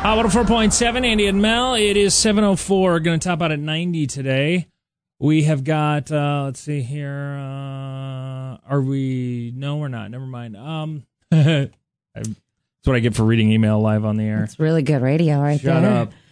Hot 104.7, Andy and Mel. It is 7:04. Going to top out at 90 today. We have got, let's see here. Are we? No, we're not. Never mind. That's what I get for reading email live on the air. It's really good radio right Shut there. up.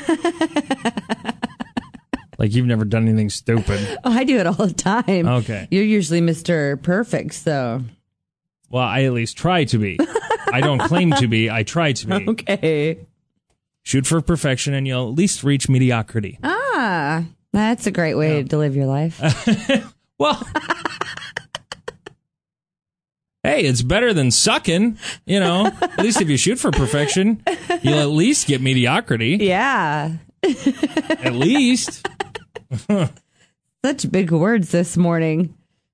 Like you've never done anything stupid. Oh, I do it all the time. Okay. You're usually Mr. Perfect, so. Well, I at least try to be. I don't claim to be. I try to be. Okay. Shoot for perfection and you'll at least reach mediocrity. Ah, that's a great way to live your life. Well, hey, it's better than sucking, you know. At least if you shoot for perfection, you'll at least get mediocrity. Yeah. At least. Such big words this morning.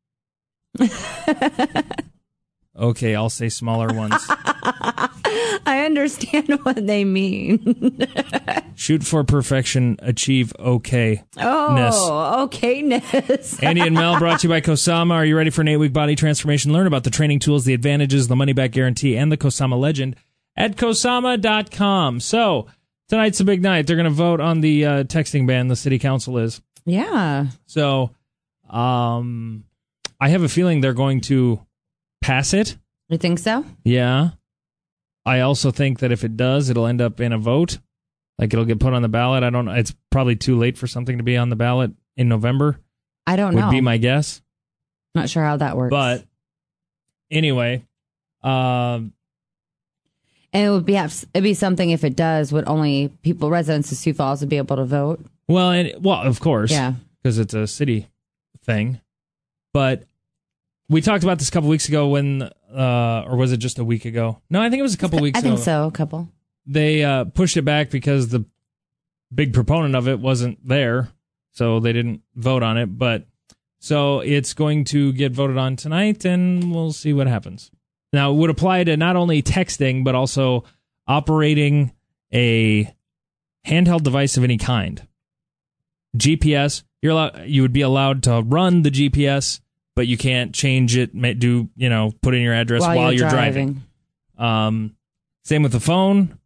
Okay, I'll say smaller ones. I understand what they mean. Shoot for perfection, achieve okay. Oh, okayness. Andy and Mel brought to you by Kosama. Are you ready for an 8-week body transformation? Learn about the training tools, the advantages, the money-back guarantee, and the Kosama legend at Kosama.com. So, tonight's a big night. They're going to vote on the texting ban, the city council is. Yeah. So, I have a feeling they're going to pass it. You think so? Yeah. I also think that if it does, it'll end up in a vote. Like it'll get put on the ballot. I don't know. It's probably too late for something to be on the ballot in November. I don't know. Would be my guess. Not sure how that works. But anyway, and it'd be something if it does, would only people, residents of Sioux Falls would be able to vote. well, of course. Yeah. Because it's a city thing. But we talked about this a couple weeks ago when, or was it just a week ago? No, I think it was a couple weeks ago. I think so, a couple. They pushed it back because the big proponent of it wasn't there, so they didn't vote on it. But so it's going to get voted on tonight, and we'll see what happens. Now, it would apply to not only texting, but also operating a handheld device of any kind. GPS, you would be allowed to run the GPS, but you can't change it, put in your address while you're driving. Same with the phone.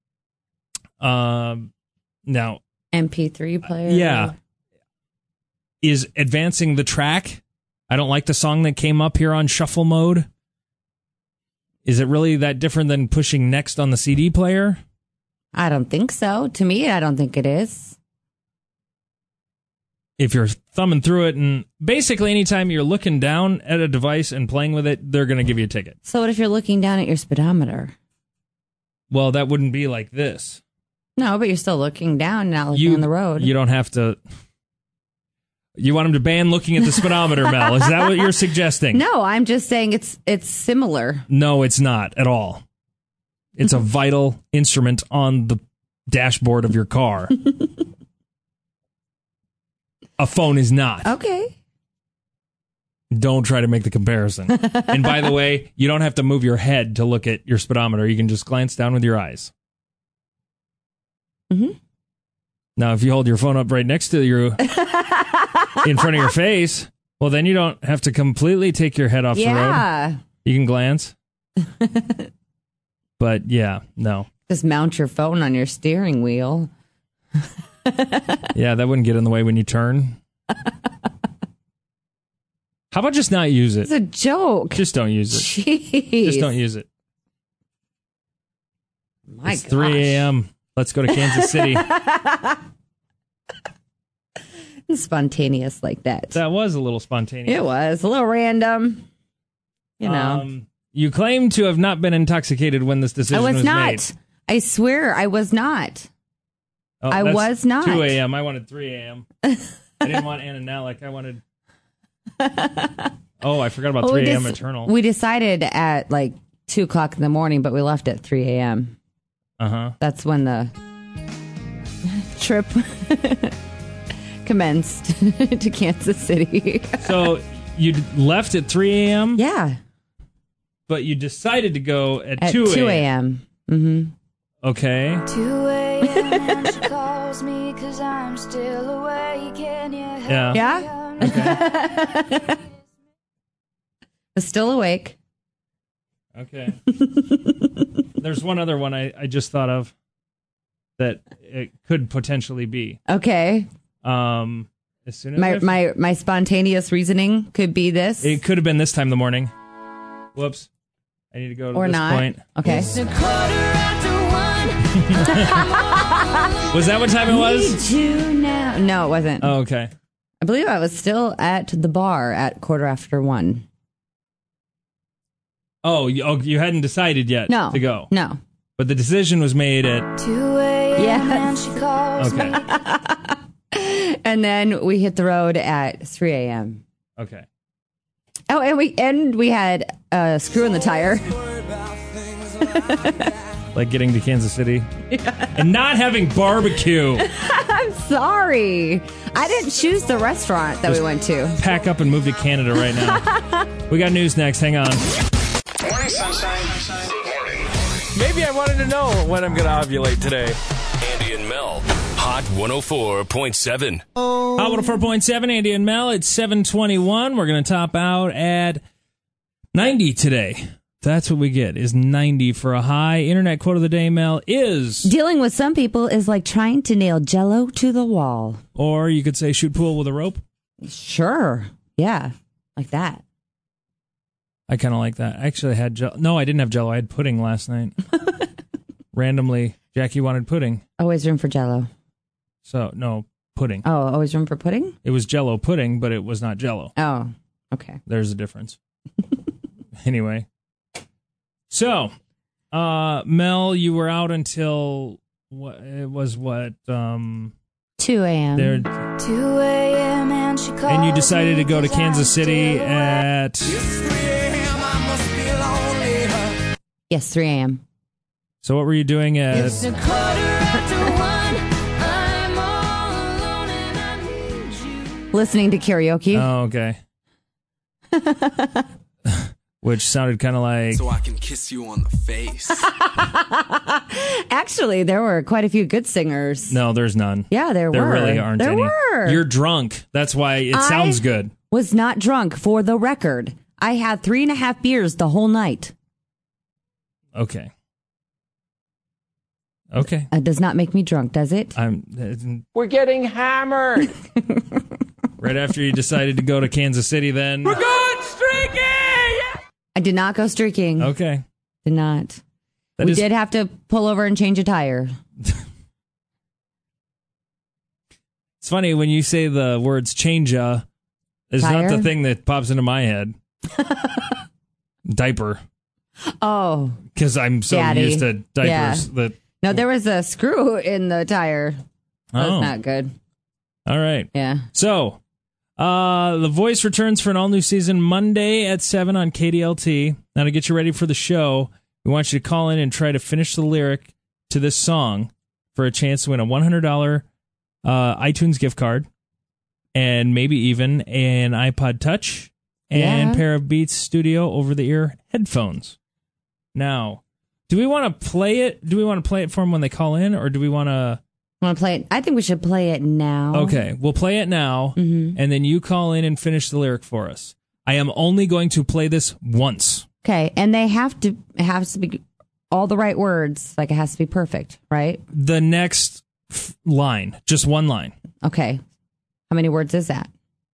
Now, MP3 player. Yeah. Is advancing the track. I don't like the song that came up here on shuffle mode. Is it really that different than pushing next on the CD player? I don't think so. To me, I don't think it is. If you're thumbing through it, and basically anytime you're looking down at a device and playing with it, they're going to give you a ticket. So what if you're looking down at your speedometer? Well, that wouldn't be like this. No, but you're still looking down, not looking on the road. You don't have to. You want them to ban looking at the speedometer, Mel? Is that what you're suggesting? No, I'm just saying it's similar. No, it's not at all. It's a vital instrument on the dashboard of your car. A phone is not. Okay. Don't try to make the comparison. And by the way, you don't have to move your head to look at your speedometer. You can just glance down with your eyes. Mm-hmm. Now, if you hold your phone up right next to you, in front of your face, well, then you don't have to completely take your head off the road. You can glance. But yeah, no. Just mount your phone on your steering wheel. Yeah, that wouldn't get in the way when you turn. How about just not use it? It's a joke. Just don't use it. Jeez. Just don't use it. It's 3 a.m. Let's go to Kansas City. Spontaneous like that. That was a little spontaneous. It was a little random. You know. You claim to have not been intoxicated when this decision was made. I was not. I swear I was not. Oh, I was not. 2 a.m. I wanted 3 a.m. I didn't want Anna Nalick. I wanted... Oh, I forgot about 3 a.m. Eternal. We decided at like 2 o'clock in the morning, but we left at 3 a.m. Uh-huh. That's when the trip commenced to Kansas City. So you left at 3 a.m.? Yeah. But you decided to go at 2 a.m. Mm-hmm. Okay. 2 a.m. She calls me 'cause I'm still awake. Can you help Yeah. Yeah? Okay. I'm still awake. Okay. There's one other one I just thought of. that it could potentially be. Okay. As soon as My spontaneous reasoning could be this. it could have been this time in the morning. Whoops. I need to go to or this not. point. Okay. It's 1:15. Was that what time it was? Need you now. No, it wasn't. Oh, okay. I believe I was still at the bar at 1:15. Oh, you hadn't decided yet No. to go. No. But the decision was made at 2 a.m. Yes. and she calls me. okay. And then we hit the road at 3 a.m. Okay. Oh, and we had a screw in the tire. Like getting to Kansas City and not having barbecue. I'm sorry. I didn't choose the restaurant that we went to. Pack up and move to Canada right now. We got news next. Hang on. Morning, sunshine. Good morning. Maybe I wanted to know when I'm going to ovulate today. Andy and Mel. Hot 104.7. Hot 104.7, Andy and Mel. It's 7:21. We're going to top out at 90 today. That's what we get, is 90 for a high. Internet quote of the day, Mel, is... Dealing with some people is like trying to nail Jell-O to the wall. Or you could say shoot pool with a rope. Sure. Yeah. Like that. I kind of like that. Actually, I had Jell-O. No, I didn't have Jell-O. I had pudding last night. Randomly, Jackie wanted pudding. Always room for Jell-O. So, no, pudding. Oh, always room for pudding? It was Jell-O pudding, but it was not Jell-O. Oh, okay. There's a difference. Anyway. So, Mel, you were out until, it was what? 2 a.m. There, 2 a.m. and she calls and you decided to go to me 'cause I'm Kansas City still awake. at... Yes, 3 a.m. So what were you doing at... It's 1:15. I'm all alone and I need you. Listening to karaoke. Oh, okay. Which sounded kind of like... So I can kiss you on the face. Actually, there were quite a few good singers. No, there's none. Yeah, there There were. really aren't there any. were. You're drunk. That's why it sounds good. Was not drunk, for the record. I had 3.5 beers the whole night. Okay. Okay. It does not make me drunk, does it? We're getting hammered. Right after you decided to go to Kansas City, then... We're going streaking! I did not go streaking. Okay. Did not. That We is- did have to pull over and change a tire. It's funny when you say the words change is not Tire? the thing that pops into my head. Diaper. Oh. Because I'm so Daddy. used to diapers Yeah. that... No, there was a screw in the tire. That Oh. was not good. All right. Yeah. So, The Voice returns for an all-new season Monday at 7 on KDLT. Now, to get you ready for the show, we want you to call in and try to finish the lyric to this song for a chance to win a $100 iTunes gift card and maybe even an iPod Touch and Yeah. pair of Beats Studio over-the-ear headphones. Now, do we want to play it? Do we want to play it for them when they call in, or do we want to... Want to play it? I think we should play it now. Okay, we'll play it now, and then you call in and finish the lyric for us. I am only going to play this once. Okay, and they have to be all the right words. Like it has to be perfect, right? The next line, just one line. Okay. How many words is that?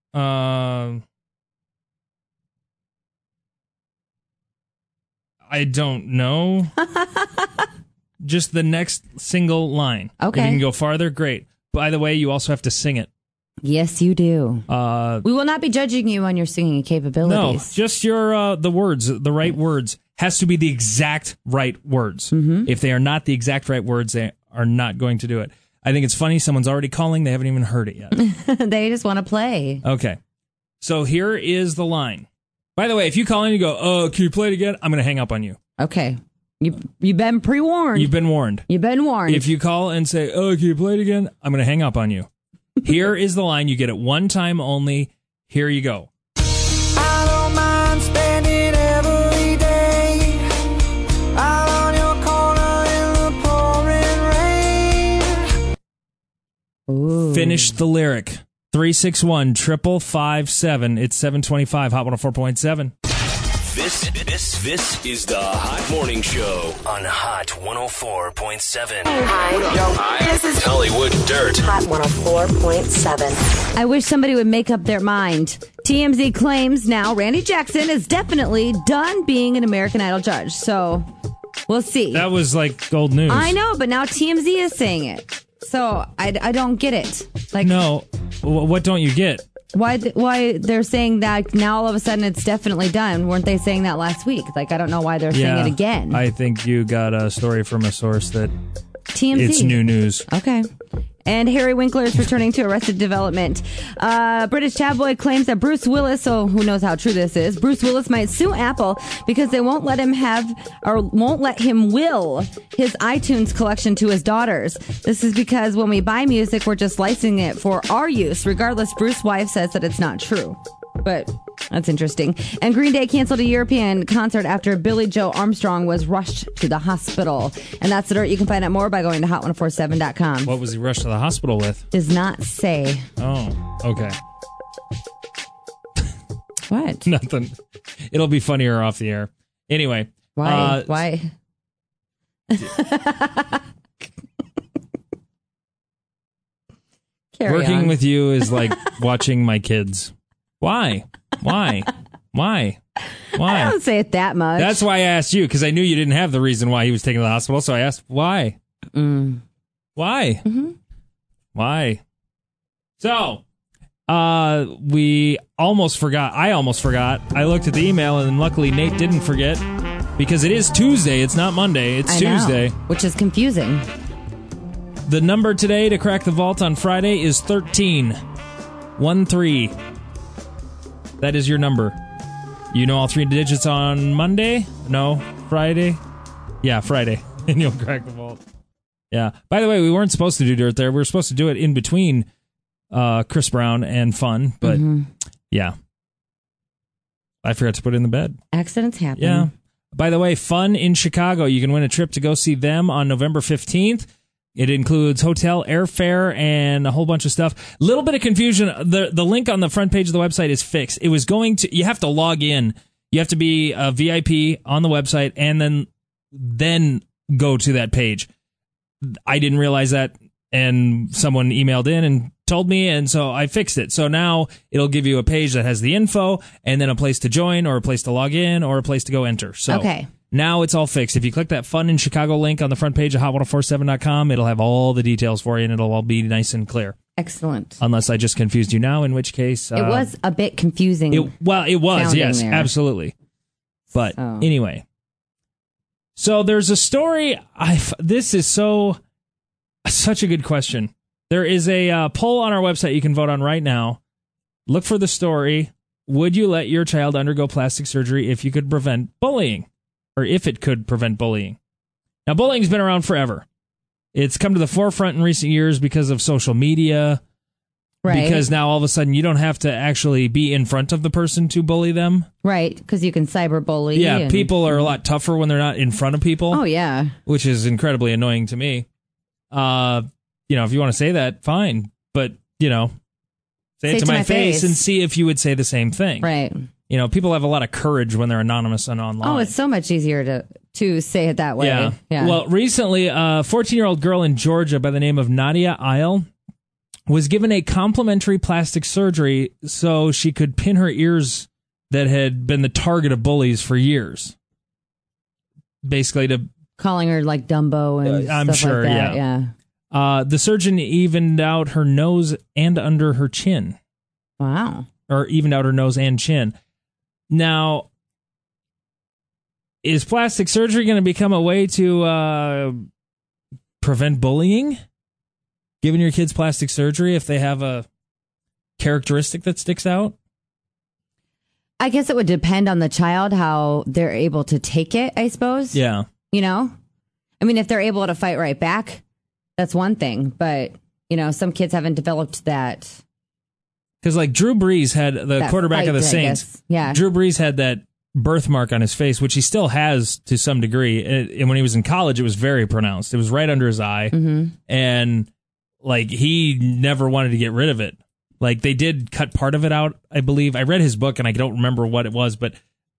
I don't know. Just the next single line. Okay. If you can go farther, great. By the way, you also have to sing it. Yes, you do. We will not be judging you on your singing No, capabilities. just your the words, the right words. Has to be the exact right words. If they are not the exact right words, they are not going to do it. I think it's funny. Someone's already calling. They haven't even heard it yet. They just want to play. Okay. So here is the line. By the way, if you call in and you go, can you play it again? I'm going to hang up on you. Okay. You've been pre-warned. You've been warned. You've been warned. If you call and say, can you play it again? I'm going to hang up on you. Here is the line. You get it one time only. Here you go. I don't mind spending every day out on your corner in the pouring rain. Ooh. Finish the lyric. 361-555-57. It's 725, Hot 104.7. This is the Hot Morning Show on Hot 104.7. Hi. This is Hollywood Dirt. Hot 104.7. I wish somebody would make up their mind. TMZ claims now Randy Jackson is definitely done being an American Idol judge. So we'll see. That was like gold news. I know, but now TMZ is saying it. So I don't get it. Like, No. What don't you get? why they're saying that now all of a sudden it's definitely done? Weren't they saying that last week? Like, I don't know why they're saying it again. I think you got a story from a source that TMZ. it's new news. Okay. And Harry Winkler is returning to Arrested Development. British tabloid claims that Bruce Willis, so who knows how true this is, Bruce Willis might sue Apple because they won't let him will his iTunes collection to his daughters. This is because when we buy music, we're just licensing it for our use. Regardless, Bruce's wife says that it's not true. But that's interesting. And Green Day canceled a European concert after Billie Joe Armstrong was rushed to the hospital. And that's the dirt. You can find out more by going to hot1047.com. What was he rushed to the hospital with? Does not say. Oh, okay. What? Nothing. It'll be funnier off the air. Anyway. Why? Why? Working with you is like watching my kids. Why? I don't say it that much. That's why I asked you, because I knew you didn't have the reason why he was taken to the hospital. So I asked, why? Why? Mm-hmm. Why? So, we almost forgot. I almost forgot. I looked at the email, and luckily Nate didn't forget, because it is Tuesday. It's not Monday. It's Tuesday. Which is confusing. The number today to crack the vault on Friday is 13. 13. That is your number. You know all three digits on Monday? No, Friday? Yeah, Friday. And you'll crack the vault. Yeah. By the way, we weren't supposed to do dirt there. We were supposed to do it in between Chris Brown and Fun. But, yeah. I forgot to put it in the bed. Accidents happen. Yeah. By the way, Fun in Chicago. You can win a trip to go see them on November 15th. It includes hotel, airfare, and a whole bunch of stuff. Little bit of confusion. The link on the front page of the website is fixed. It was going to, you have to log in. You have to be a VIP on the website and then go to that page. I didn't realize that, and someone emailed in and told me, and so I fixed it. So now it'll give you a page that has the info and then a place to join or a place to log in or a place to go enter. So okay. Now it's all fixed. If you click that Fun in Chicago link on the front page of hot1047.com, it'll have all the details for you, and it'll all be nice and clear. Excellent. Unless I just confused you now, in which case... it was a bit confusing. It was, yes, there. absolutely. But anyway. So there's a story... This is such a good question. There is a poll on our website you can vote on right now. Look for the story. Would you let your child undergo plastic surgery if you could prevent bullying? Or if it could prevent bullying. Now, bullying's been around forever. It's come to the forefront in recent years because of social media. Right. Because now all of a sudden you don't have to actually be in front of the person to bully them. Right, because you can cyberbully. Yeah, people are a lot tougher when they're not in front of people. Oh, yeah. Which is incredibly annoying to me. If you want to say that, fine. But, say it to my face and see if you would say the same thing. Right. People have a lot of courage when they're anonymous and online. Oh, it's so much easier to say it that way. Yeah. Well, recently, a 14-year-old girl in Georgia by the name of Nadia Isle was given a complimentary plastic surgery so she could pin her ears that had been the target of bullies for years. Basically, to calling her like Dumbo and I'm stuff sure, like that. Yeah. The surgeon evened out her nose and under her chin. Wow. Or evened out her nose and chin. Now, is plastic surgery going to become a way to prevent bullying? Giving your kids plastic surgery if they have a characteristic that sticks out? I guess it would depend on the child, how they're able to take it, I suppose. Yeah. I mean, if they're able to fight right back, that's one thing. But, some kids haven't developed that. Because like Drew Brees had the quarterback of the Saints. Yeah. Drew Brees had that birthmark on his face, which he still has to some degree. And when he was in college, it was very pronounced. It was right under his eye. Mm-hmm. And like he never wanted to get rid of it. Like they did cut part of it out, I believe. I read his book and I don't remember what it was, but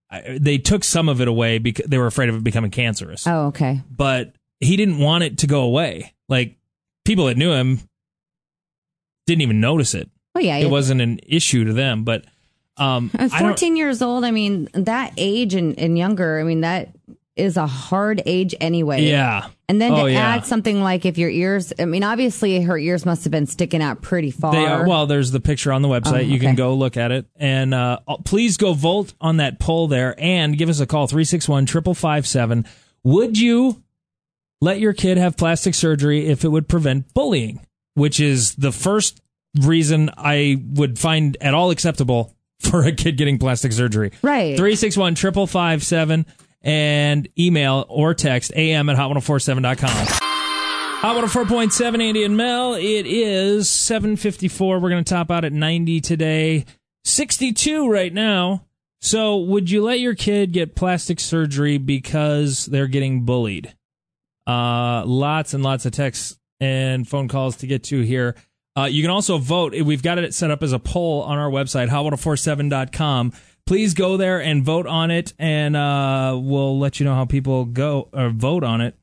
they took some of it away because they were afraid of it becoming cancerous. Oh, okay. But he didn't want it to go away. Like, people that knew him didn't even notice it. Oh, yeah. It wasn't an issue to them. But 14 years old, I mean, that age and younger, I mean, that is a hard age anyway. Yeah. And then to add something like if your ears, I mean, obviously her ears must have been sticking out pretty far. They are. Well, there's the picture on the website. You can go look at it. And please go vote on that poll there and give us a call, 361-5557. Would you let your kid have plastic surgery if it would prevent bullying? Which is the first reason I would find at all acceptable for a kid getting plastic surgery. Right. 361-5557. And email or text am@hot1047.com. Hot 104.7, Andy and Mel. It is 7:54. We're going to top out at 90 today. 62 right now. So would you let your kid get plastic surgery because they're getting bullied? Lots and lots of texts and phone calls to get to here. You can also vote. We've got it set up as a poll on our website, hot1047.com. Please go there and vote on it, and we'll let you know how people go or vote on it.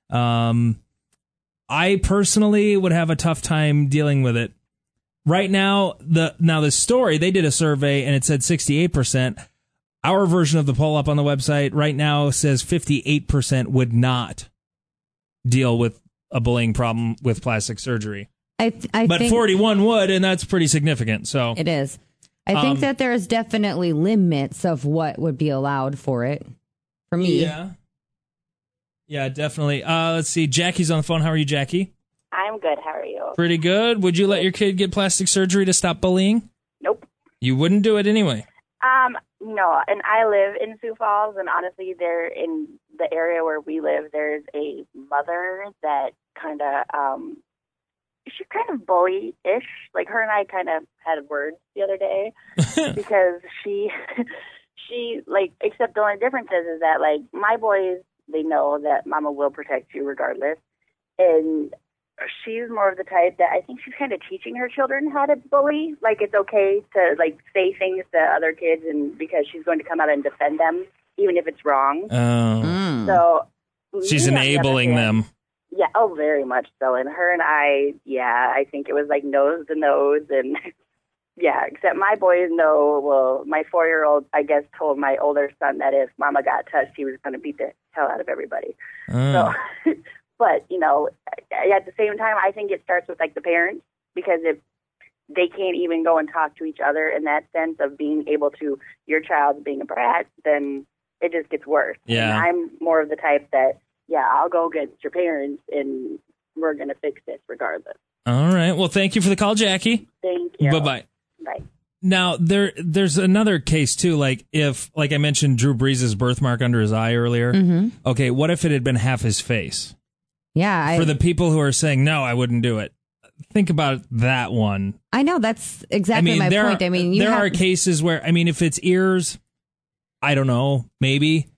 I personally would have a tough time dealing with it. Right now, the story, they did a survey, and it said 68%. Our version of the poll up on the website right now says 58% would not deal with a bullying problem with plastic surgery. I but think 41 would, and that's pretty significant. So it is. I think that there's definitely limits of what would be allowed for it. For me. Yeah, definitely. Let's see. Jackie's on the phone. How are you, Jackie? I'm good. How are you? Pretty good. Would you let your kid get plastic surgery to stop bullying? Nope. You wouldn't do it anyway? No, and I live in Sioux Falls, and honestly, there in the area where we live, there's a mother that kind of, she's kind of bully-ish. Like, her and I kind of had words the other day because she, like, except the only difference is that, like, my boys, they know that Mama will protect you regardless. And she's more of the type that I think she's kind of teaching her children how to bully. Like, it's okay to, like, say things to other kids and because she's going to come out and defend them, even if it's wrong. So she's enabling them. Yeah, oh, very much so. And her and I think it was like nose to nose. And yeah, except my boys know, well, my 4-year-old, I guess, told my older son that if Mama got touched, he was going to beat the hell out of everybody. So, but, you know, at the same time, I think it starts with, like, the parents, because if they can't even go and talk to each other in that sense of being able to, your child being a brat, then it just gets worse. Yeah. And I'm more of the type that, yeah, I'll go get your parents, and we're going to fix this regardless. All right. Well, thank you for the call, Jackie. Thank you. Bye-bye. Bye. Now, there's another case, too. Like I mentioned Drew Brees' birthmark under his eye earlier. Mm-hmm. Okay, what if it had been half his face? Yeah. For the people who are saying, no, I wouldn't do it. Think about that one. I know. That's exactly my point. I mean, there are cases where, I mean, if it's ears, I don't know, maybe.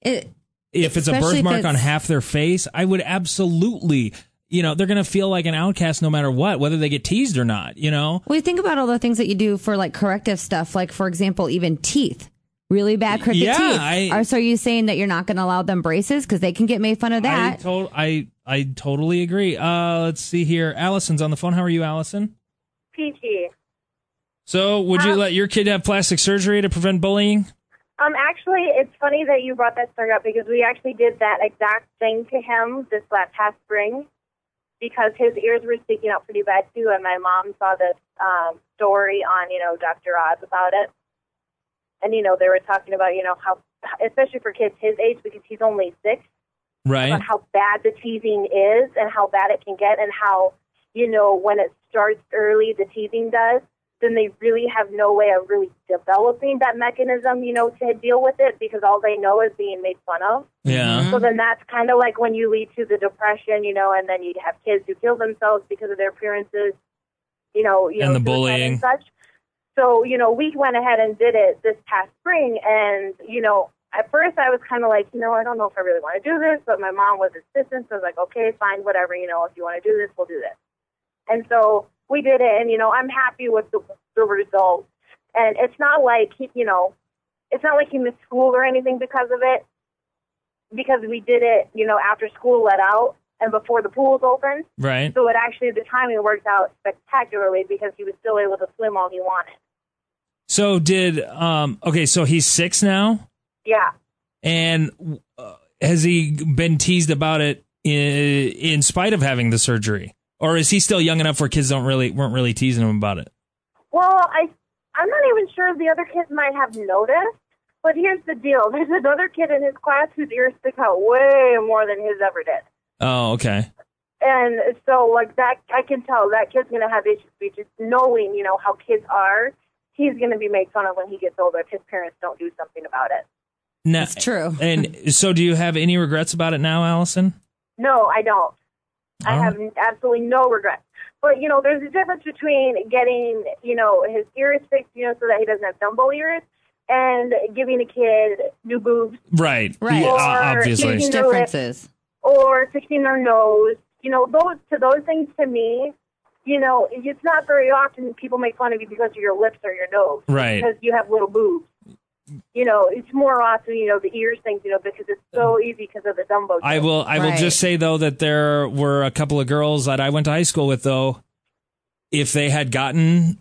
If it's a birthmark on half their face, I would absolutely, you know, they're going to feel like an outcast no matter what, whether they get teased or not, you know? Well, you think about all the things that you do for, like, corrective stuff, like, for example, even teeth. Really bad crooked teeth. So are you saying that you're not going to allow them braces because they can get made fun of that? I totally agree. Let's see here. Allison's on the phone. How are you, Allison? Peachy. So would you let your kid have plastic surgery to prevent bullying? Actually, it's funny that you brought that story up because we actually did that exact thing to him this past spring because his ears were sticking out pretty bad too, and my mom saw this story on, Dr. Oz about it. And, they were talking about, how, especially for kids his age, because he's only 6, right? About how bad the teasing is and how bad it can get and how, when it starts early, the teasing does, then they really have no way of really developing that mechanism, to deal with it because all they know is being made fun of. Yeah. So then that's kind of like when you lead to the depression, and then you have kids who kill themselves because of their appearances, and the bullying and such. So, we went ahead and did it this past spring. And, at first I was kind of like, I don't know if I really want to do this. But my mom was insistent. So I was like, okay, fine, whatever. If you want to do this, we'll do this. And so we did it. And, I'm happy with the results. And it's not like, it's not like he missed school or anything because of it, because we did it, after school let out and before the pools opened. Right. So the timing worked out spectacularly because he was still able to swim all he wanted. So so he's 6 now? Yeah. And has he been teased about it in spite of having the surgery? Or is he still young enough where kids weren't really teasing him about it? Well, I'm not even sure if the other kids might have noticed, but here's the deal. There's another kid in his class whose ears stick out way more than his ever did. Oh, okay. And so, that, I can tell that kid's going to have issues, just knowing, how kids are. He's going to be made fun of when he gets older if his parents don't do something about it. Now, That's true. And so do you have any regrets about it now, Allison? No, I don't. I have absolutely no regrets. But, there's a difference between getting, his ears fixed, so that he doesn't have Dumbo ears, and giving a kid new boobs. Right. Right. Yeah, Or obviously. Huge differences. Or fixing their nose. Those things to me, it's not very often people make fun of you because of your lips or your nose. Right. Because you have little boobs. It's more often, the ears things, because it's so easy because of the Dumbo. I will just say, though, that there were a couple of girls that I went to high school with, though. If they had gotten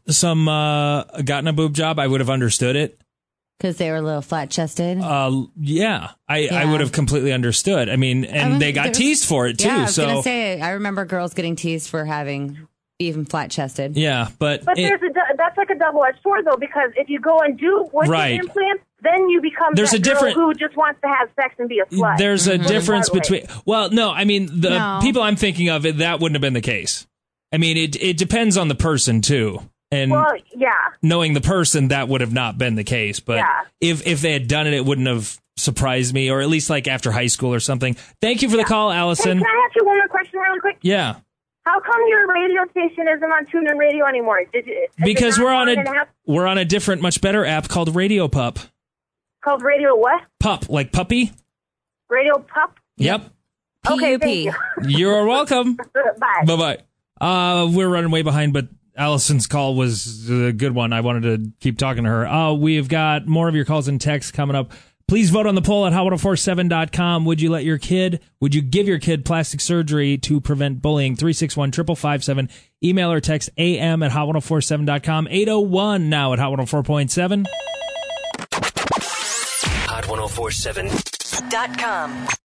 a boob job, I would have understood it. Because they were a little flat-chested? Yeah. I would have completely understood. I mean, and they got teased for it, too. Yeah, I was going to say, I remember girls getting teased for having even flat-chested. Yeah, but that's like a double-edged sword, though, because if you go and do the implants, then you become girl who just wants to have sex and be a slut. There's a difference between... Well, no, I mean, people I'm thinking of, that wouldn't have been the case. I mean, it depends on the person, too. And knowing the person, that would have not been the case. But if they had done it, it wouldn't have surprised me, or at least like after high school or something. Thank you for the call, Allison. Hey, can I ask you one more question really quick? Yeah. How come your radio station isn't on TuneIn Radio anymore? Because we're on a different, much better app called Radio Pup. Called Radio what? Pup, like puppy. Radio Pup? Yep. Okay, thank you. You're welcome. Bye. Bye-bye. We're running way behind, but Allison's call was a good one. I wanted to keep talking to her. We've got more of your calls and texts coming up. Please vote on the poll at hot1047.com. Would you give your kid plastic surgery to prevent bullying? 361-557. Email or text am at hot1047.com. 801 now at hot 104.7. Hot 1047.com.